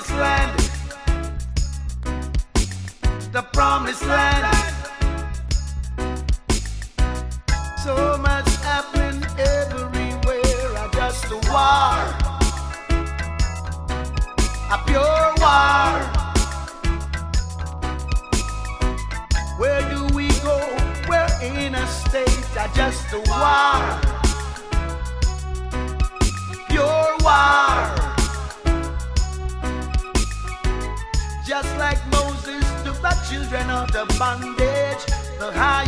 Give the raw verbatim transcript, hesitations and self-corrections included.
promised land, the promised land. So much happening everywhere, I just a war, a pure war. Where do we go? We're in a state, I just a war, pure war. Just like Moses took the children out of bondage, the high